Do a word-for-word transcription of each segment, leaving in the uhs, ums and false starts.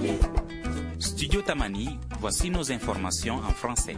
Studio Tamani, voici nos informations en français.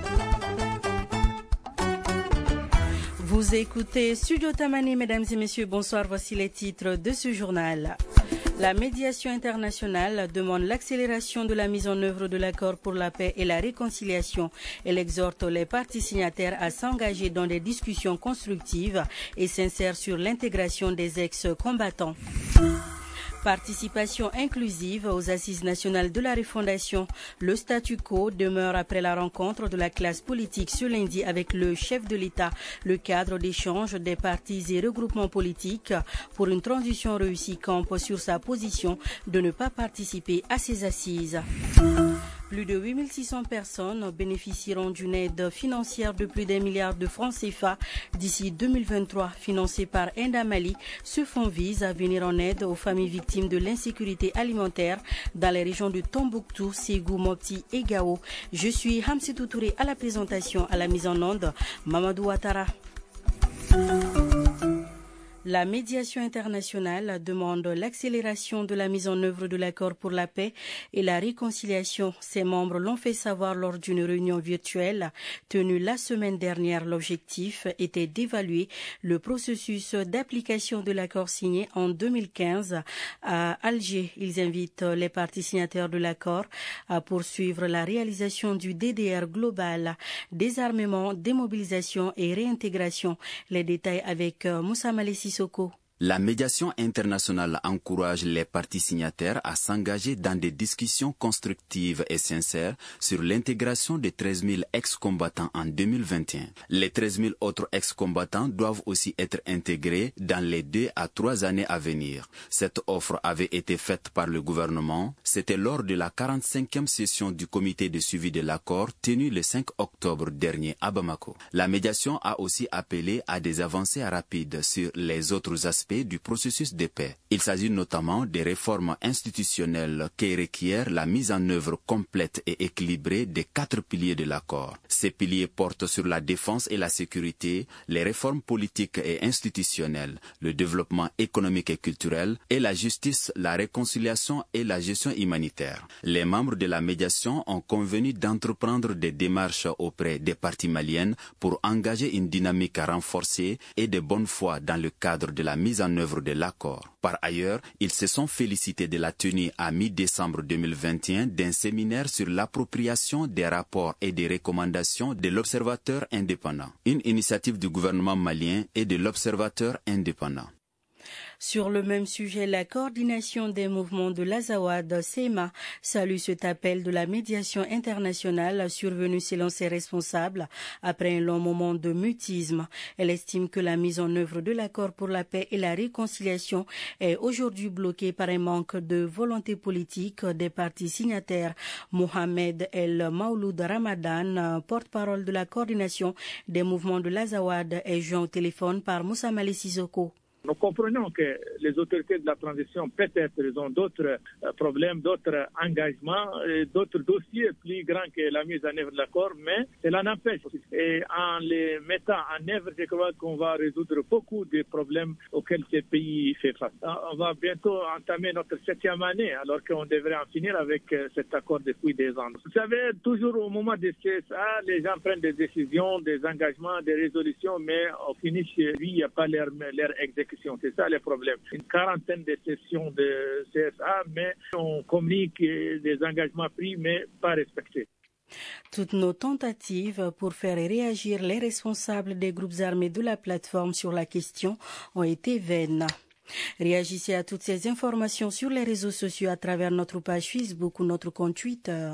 Vous écoutez Studio Tamani, mesdames et messieurs, bonsoir, voici les titres de ce journal. La médiation internationale demande l'accélération de la mise en œuvre de l'accord pour la paix et la réconciliation. Elle exhorte les parties signataires à s'engager dans des discussions constructives et sincères sur l'intégration des ex-combattants. Participation inclusive aux assises nationales de la refondation. Le statu quo demeure après la rencontre de la classe politique ce lundi avec le chef de l'État. Le cadre d'échange des partis et regroupements politiques pour une transition réussie campe sur sa position de ne pas participer à ces assises. Plus de huit mille six cents personnes bénéficieront d'une aide financière de plus d'un milliard de francs C F A d'ici deux mille vingt-trois, financée par Indamali. Ce fonds vise à venir en aide aux familles victimes de l'insécurité alimentaire dans les régions de Tombouctou, Ségou, Mopti et Gao. Je suis Hamsetou Touré à la présentation, à la mise en onde, Mamadou Ouattara. La médiation internationale demande l'accélération de la mise en œuvre de l'accord pour la paix et la réconciliation. Ses membres l'ont fait savoir lors d'une réunion virtuelle tenue la semaine dernière. L'objectif était d'évaluer le processus d'application de l'accord signé en deux mille quinze à Alger. Ils invitent les parties signataires de l'accord à poursuivre la réalisation du D D R global, désarmement, démobilisation et réintégration. Les détails avec Moussa Malessi Soko. La médiation internationale encourage les parties signataires à s'engager dans des discussions constructives et sincères sur l'intégration des treize mille ex-combattants en deux mille vingt et un. Les treize mille autres ex-combattants doivent aussi être intégrés dans les deux à trois années à venir. Cette offre avait été faite par le gouvernement. C'était lors de la quarante-cinquième session du comité de suivi de l'accord tenue le cinq octobre dernier à Bamako. La médiation a aussi appelé à des avancées rapides sur les autres aspects du processus de paix. Il s'agit notamment des réformes institutionnelles qui requièrent la mise en œuvre complète et équilibrée des quatre piliers de l'accord. Ces piliers portent sur la défense et la sécurité, les réformes politiques et institutionnelles, le développement économique et culturel, et la justice, la réconciliation et la gestion humanitaire. Les membres de la médiation ont convenu d'entreprendre des démarches auprès des parties maliennes pour engager une dynamique renforcée et de bonne foi dans le cadre de la mise en œuvre de l'accord. Par ailleurs, ils se sont félicités de la tenue à mi-décembre deux mille vingt et un d'un séminaire sur l'appropriation des rapports et des recommandations de l'Observateur indépendant, une initiative du gouvernement malien et de l'Observateur indépendant. Sur le même sujet, la coordination des mouvements de l'Azawad, S E M A, salue cet appel de la médiation internationale survenu selon ses responsables après un long moment de mutisme. Elle estime que la mise en œuvre de l'accord pour la paix et la réconciliation est aujourd'hui bloquée par un manque de volonté politique des parties signataires. Mohamed El Maouloud Ramadan, porte-parole de la coordination des mouvements de l'Azawad, est joint au téléphone par Moussa Malessi Soko. Nous comprenons que les autorités de la transition, peut-être, ils ont d'autres problèmes, d'autres engagements, d'autres dossiers plus grands que la mise en œuvre de l'accord, mais cela n'empêche. Et en les mettant en œuvre, je crois qu'on va résoudre beaucoup de problèmes auxquels ces pays font face. On va bientôt entamer notre septième année, alors qu'on devrait en finir avec cet accord depuis des ans. Vous savez, toujours au moment des C S A, les gens prennent des décisions, des engagements, des résolutions, mais au finish, lui, il n'y a pas leur, leur exécution. C'est ça le problème. Une quarantaine de sessions de C S A, mais on communique des engagements pris, mais pas respectés. Toutes nos tentatives pour faire réagir les responsables des groupes armés de la plateforme sur la question ont été vaines. Réagissez à toutes ces informations sur les réseaux sociaux à travers notre page Facebook ou notre compte Twitter.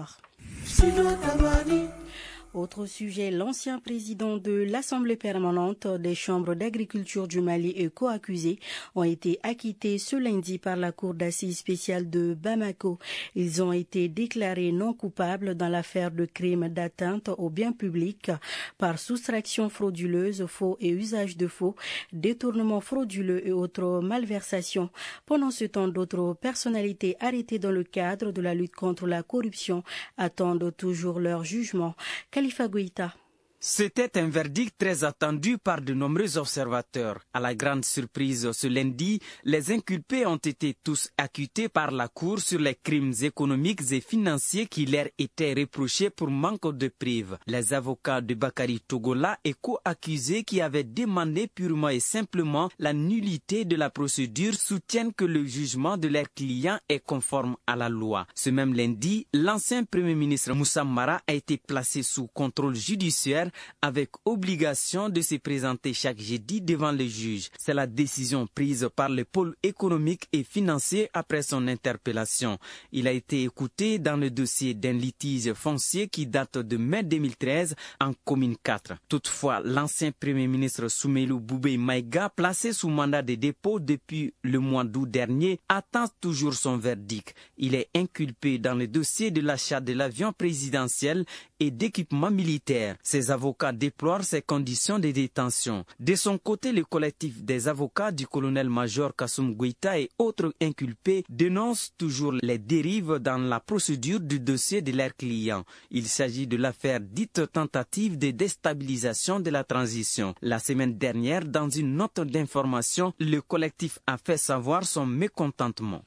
Autre sujet, l'ancien président de l'Assemblée permanente des chambres d'agriculture du Mali et co-accusés ont été acquittés ce lundi par la cour d'assises spéciale de Bamako. Ils ont été déclarés non coupables dans l'affaire de crime d'atteinte aux biens publics par soustraction frauduleuse, faux et usage de faux, détournement frauduleux et autres malversations. Pendant ce temps, d'autres personnalités arrêtées dans le cadre de la lutte contre la corruption attendent toujours leur jugement. Khalifa Goïta. C'était un verdict très attendu par de nombreux observateurs. À la grande surprise, ce lundi, les inculpés ont été tous acquittés par la Cour sur les crimes économiques et financiers qui leur étaient reprochés pour manque de preuves. Les avocats de Bakary Togola et co-accusés qui avaient demandé purement et simplement la nullité de la procédure soutiennent que le jugement de leur client est conforme à la loi. Ce même lundi, l'ancien Premier ministre Moussa Mara a été placé sous contrôle judiciaire avec obligation de se présenter chaque jeudi devant le juge. C'est la décision prise par le pôle économique et financier après son interpellation. Il a été écouté dans le dossier d'un litige foncier qui date de mai deux mille treize en commune quatre. Toutefois, l'ancien Premier ministre Soumeilou Boubé Maïga, placé sous mandat de dépôt depuis le mois d'août dernier, attend toujours son verdict. Il est inculpé dans le dossier de l'achat de l'avion présidentiel et d'équipements militaires. Ses avocats déplorent ces conditions de détention. De son côté, le collectif des avocats du colonel-major Kassoum Goïta et autres inculpés dénoncent toujours les dérives dans la procédure du dossier de leurs clients. Il s'agit de l'affaire dite tentative de déstabilisation de la transition. La semaine dernière, dans une note d'information, le collectif a fait savoir son mécontentement.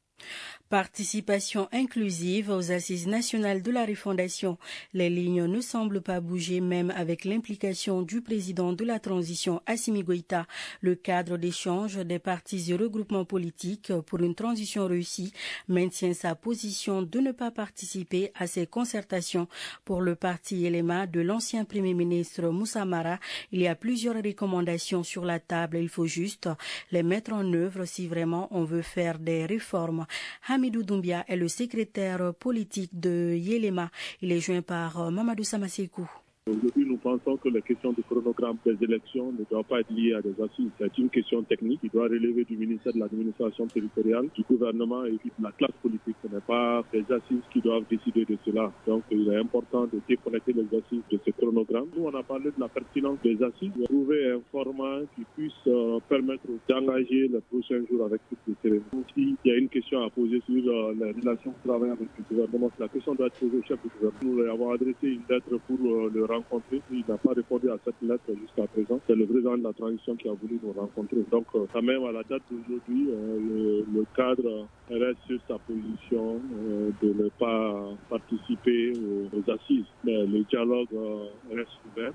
Participation inclusive aux assises nationales de la refondation. Les lignes ne semblent pas bouger même avec l'implication du président de la transition Assimi Goïta. Le cadre d'échange des partis et regroupements politiques pour une transition réussie maintient sa position de ne pas participer à ces concertations. Pour le parti Elema de l'ancien Premier ministre Moussa Mara, il y a plusieurs recommandations sur la table. Il faut juste les mettre en œuvre si vraiment on veut faire des réformes. Hamidou Doumbia est le secrétaire politique de Yelema. Il est joint par Mamadou Samasekou. Aujourd'hui, nous pensons que la question du chronogramme des élections ne doit pas être liée à des assises. C'est une question technique qui doit relever du ministère de l'administration territoriale, du gouvernement et de la classe politique. Ce n'est pas des assises qui doivent décider de cela. Donc, il est important de déconnecter les assises de ce chronogramme. Nous, on a parlé de la pertinence des assises, de trouver un format qui puisse euh, permettre d'engager les prochains jours avec toutes les cérémonies. S'il y a une question à poser sur euh, les relations de travail avec le gouvernement, la question doit être posée au chef du gouvernement. Nous lui avons adressé une lettre pour euh, le rencontrer. Il n'a pas répondu à cette lettre jusqu'à présent. C'est le président de la transition qui a voulu nous rencontrer. Donc, quand même, à la date d'aujourd'hui, euh, le, le cadre reste sur sa position euh, de ne pas participer aux, aux assises. Mais le dialogue euh, reste ouvert.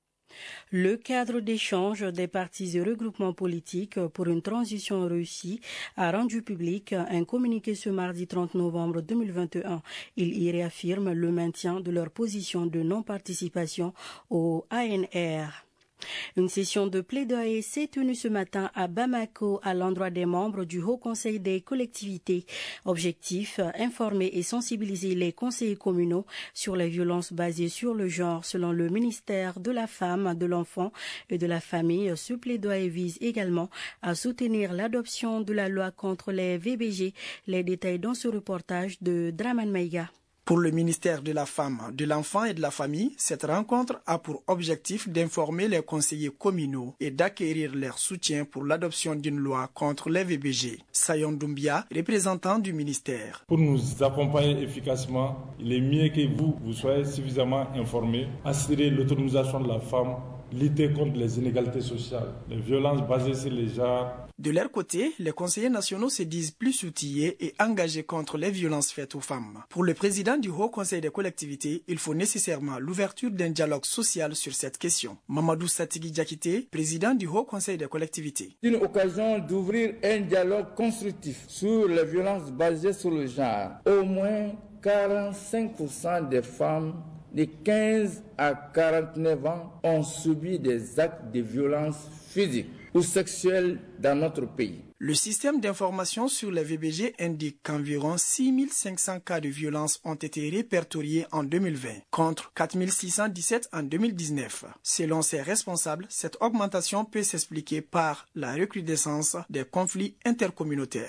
Le cadre d'échange des partis et regroupements politiques pour une transition réussie a rendu public un communiqué ce mardi trente novembre deux mille vingt et un. Il y réaffirme le maintien de leur position de non-participation au A N R. Une session de plaidoyer s'est tenue ce matin à Bamako à l'endroit des membres du Haut Conseil des collectivités. Objectif, informer et sensibiliser les conseillers communaux sur les violences basées sur le genre. Selon le ministère de la Femme, de l'Enfant et de la Famille, ce plaidoyer vise également à soutenir l'adoption de la loi contre les V B G. Les détails dans ce reportage de Draman Maïga. Pour le ministère de la Femme, de l'Enfant et de la Famille, cette rencontre a pour objectif d'informer les conseillers communaux et d'acquérir leur soutien pour l'adoption d'une loi contre les V B G. Sayon Doumbia, représentant du ministère. Pour nous accompagner efficacement, il est mieux que vous, vous soyez suffisamment informés, assurer l'autonomisation de la femme, lutter contre les inégalités sociales, les violences basées sur les genres. De leur côté, les conseillers nationaux se disent plus outillés et engagés contre les violences faites aux femmes. Pour le président du Haut Conseil des collectivités, il faut nécessairement l'ouverture d'un dialogue social sur cette question. Mamadou Satigui Diakité, président du Haut Conseil des collectivités. Une occasion d'ouvrir un dialogue constructif sur les violences basées sur le genre. Au moins quarante-cinq pour cent des femmes de quinze à quarante-neuf ans ont subi des actes de violence physique ou sexuelle dans notre pays. Le système d'information sur les V B G indique qu'environ six mille cinq cents cas de violence ont été répertoriés en deux mille vingt, contre quatre mille six cent dix-sept en deux mille dix-neuf. Selon ses responsables, cette augmentation peut s'expliquer par la recrudescence des conflits intercommunautaires.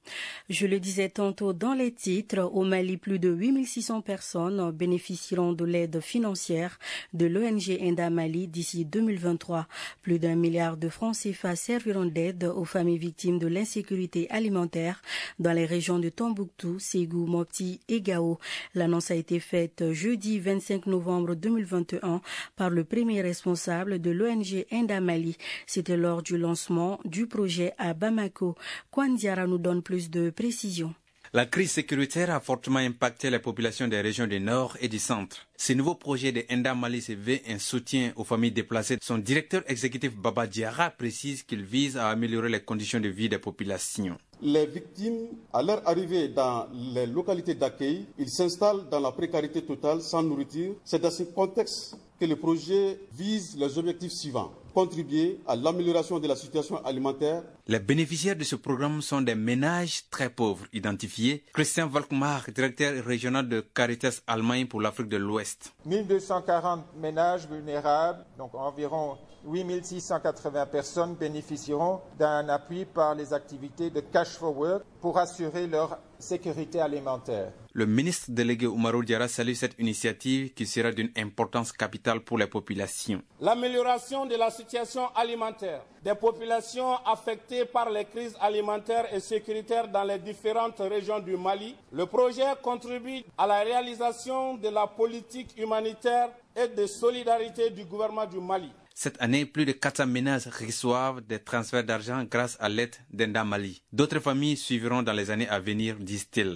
Je le disais tantôt dans les titres, au Mali, plus de huit mille six cents personnes bénéficieront de l'aide financière de l'O N G Enda Mali d'ici deux mille vingt-trois. Plus d'un milliard de francs C F A serviront d'aide aux familles victimes de l'insécurité alimentaire dans les régions de Tombouctou, Ségou, Mopti et Gao. L'annonce a été faite jeudi vingt-cinq novembre deux mille vingt et un par le premier responsable de l'O N G Enda Mali. C'était lors du lancement du projet à Bamako. Kwan Diarra nous donne plus de précision. La crise sécuritaire a fortement impacté les populations des régions du Nord et du Centre. Ce nouveau projet de Enda Mali se veut un soutien aux familles déplacées. Son directeur exécutif Baba Diarra précise qu'il vise à améliorer les conditions de vie des populations. Les victimes, à leur arrivée dans les localités d'accueil, ils s'installent dans la précarité totale, sans nourriture. C'est dans ce contexte que le projet vise les objectifs suivants. Contribuer à l'amélioration de la situation alimentaire. Les bénéficiaires de ce programme sont des ménages très pauvres identifiés. Christian Valkmar, directeur régional de Caritas Allemagne pour l'Afrique de l'Ouest. mille deux cent quarante ménages vulnérables, donc environ huit mille six cent quatre-vingts personnes bénéficieront d'un appui par les activités de Cash for Work pour assurer leur sécurité alimentaire. Le ministre délégué Oumarou Diarra salue cette initiative qui sera d'une importance capitale pour les populations. L'amélioration de la situation alimentaire des populations affectées par les crises alimentaires et sécuritaires dans les différentes régions du Mali. Le projet contribue à la réalisation de la politique humanitaire et de solidarité du gouvernement du Mali. Cette année, plus de quatre cents ménages reçoivent des transferts d'argent grâce à l'aide d'Enda Mali. D'autres familles suivront dans les années à venir, disent-ils.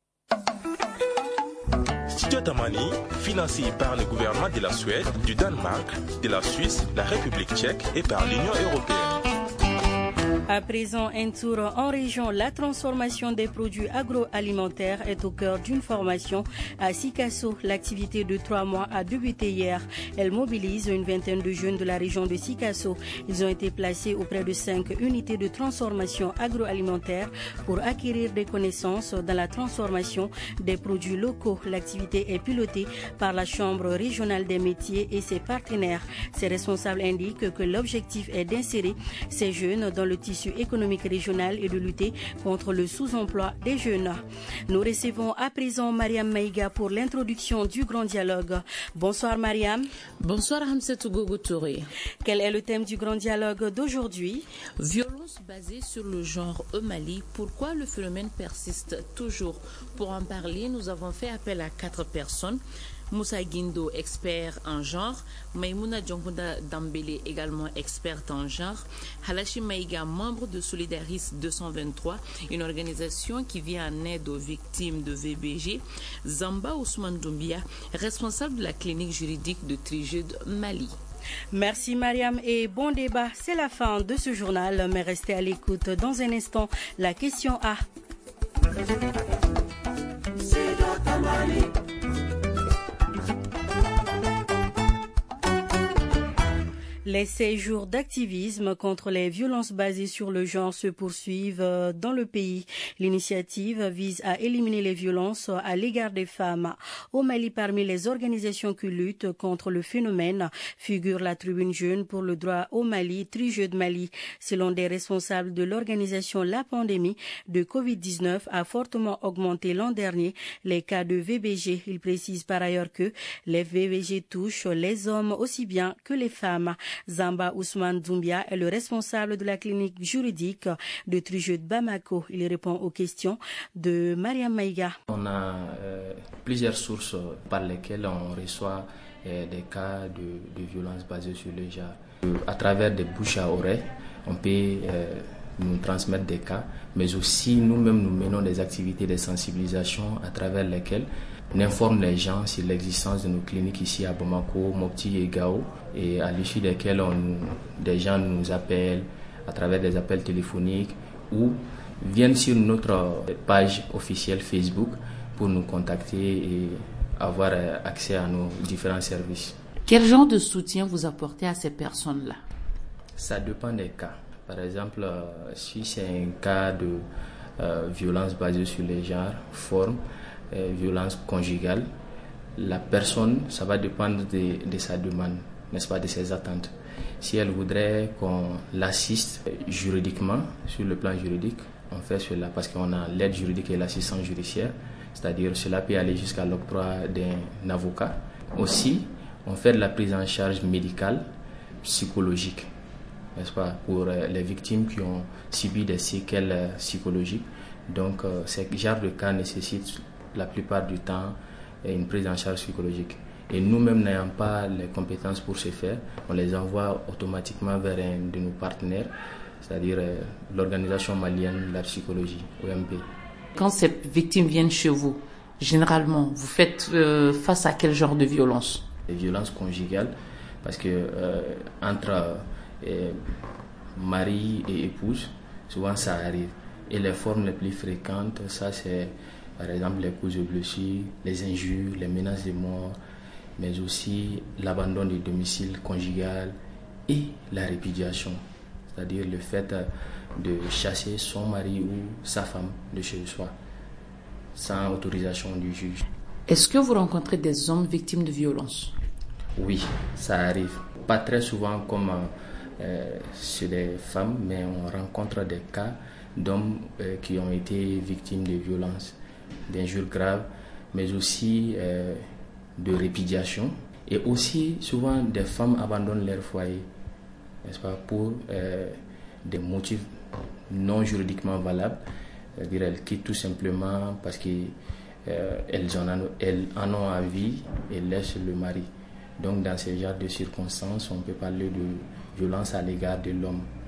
Studio Tamani, financé par le gouvernement de la Suède, du Danemark, de la Suisse, la République tchèque et par l'Union européenne. À présent, un tour en région. La transformation des produits agroalimentaires est au cœur d'une formation à Sikasso. L'activité de trois mois a débuté hier. Elle mobilise une vingtaine de jeunes de la région de Sikasso. Ils ont été placés auprès de cinq unités de transformation agroalimentaire pour acquérir des connaissances dans la transformation des produits locaux. L'activité est pilotée par la Chambre régionale des métiers et ses partenaires. Ces responsables indiquent que l'objectif est d'insérer ces jeunes dans le tissu économique régional et de lutter contre le sous-emploi des jeunes. Nous recevons à présent Mariam Maïga pour l'introduction du grand dialogue. Bonsoir Mariam. Bonsoir Hamsetou Gogo Touré. Quel est le thème du grand dialogue d'aujourd'hui? Violence basée sur le genre au Mali. Pourquoi le phénomène persiste toujours? Pour en parler, nous avons fait appel à quatre personnes. Moussa Guindo, expert en genre, Maïmouna Djonkunda Dambélé, également experte en genre, Halachi Maïga, membre de Solidaris deux cent vingt-trois, une organisation qui vient en aide aux victimes de V B G, Zamba Ousmane Doumbia, responsable de la clinique juridique de Trijude Mali. Merci Mariam et bon débat. C'est la fin de ce journal, mais restez à l'écoute dans un instant. La question A. Les seize jours d'activisme contre les violences basées sur le genre se poursuivent dans le pays. L'initiative vise à éliminer les violences à l'égard des femmes. Au Mali, parmi les organisations qui luttent contre le phénomène, figure la Tribune Jeune pour le droit au Mali, Trijude Mali. Selon des responsables de l'organisation, la pandémie de covid dix-neuf a fortement augmenté l'an dernier les cas de V B G. Il précise par ailleurs que les V B G touchent les hommes aussi bien que les femmes. Zamba Ousmane Doumbia est le responsable de la clinique juridique de Trijude Bamako. Il répond aux questions de Mariam Maïga. On a euh, plusieurs sources par lesquelles on reçoit euh, des cas de, de violence basée sur le genre. Euh, à travers des bouches à oreille, on peut euh, nous transmettre des cas, mais aussi nous-mêmes nous menons des activités de sensibilisation à travers lesquelles on informe les gens sur l'existence de nos cliniques ici à Bamako, Mopti et Gao, et à l'issue desquelles on, des gens nous appellent à travers des appels téléphoniques ou viennent sur notre page officielle Facebook pour nous contacter et avoir accès à nos différents services. Quel genre de soutien vous apportez à ces personnes-là? Ça dépend des cas. Par exemple, euh, si c'est un cas de euh, violence basée sur les genres, forme, euh, violence conjugale, la personne, ça va dépendre de, de sa demande, n'est-ce pas, de ses attentes. Si elle voudrait qu'on l'assiste juridiquement, sur le plan juridique, on fait cela parce qu'on a l'aide juridique et l'assistance judiciaire, c'est-à-dire cela peut aller jusqu'à l'octroi d'un avocat. Aussi, on fait de la prise en charge médicale, psychologique, n'est-ce pas, pour les victimes qui ont subi des séquelles psychologiques. Donc, ce genre de cas nécessite la plupart du temps une prise en charge psychologique. Et nous-mêmes n'ayant pas les compétences pour ce faire, on les envoie automatiquement vers un de nos partenaires, c'est-à-dire l'organisation malienne de la psychologie, O M P. Quand ces victimes viennent chez vous, généralement, vous faites euh, face à quel genre de violence? Les violences conjugales, parce que euh, entre euh, mari et épouse, souvent ça arrive. Et les formes les plus fréquentes, ça c'est par exemple les coups de blessures, les injures, les menaces de mort, mais aussi l'abandon du domicile conjugal et la répudiation, c'est-à-dire le fait de chasser son mari ou sa femme de chez soi, sans autorisation du juge. Est-ce que vous rencontrez des hommes victimes de violences? Oui, ça arrive. Pas très souvent comme euh, chez les femmes, mais on rencontre des cas d'hommes euh, qui ont été victimes de violences, d'injures graves, mais aussi euh, de répudiation. Et aussi, souvent, des femmes abandonnent leur foyer, n'est-ce pas, pour euh, des motifs non juridiquement valables. C'est-à-dire, elles quittent tout simplement parce qu'elles euh, en, elles en ont envie et laissent le mari. Donc, dans ce genre de circonstances, on peut parler de violence à l'égard de l'homme.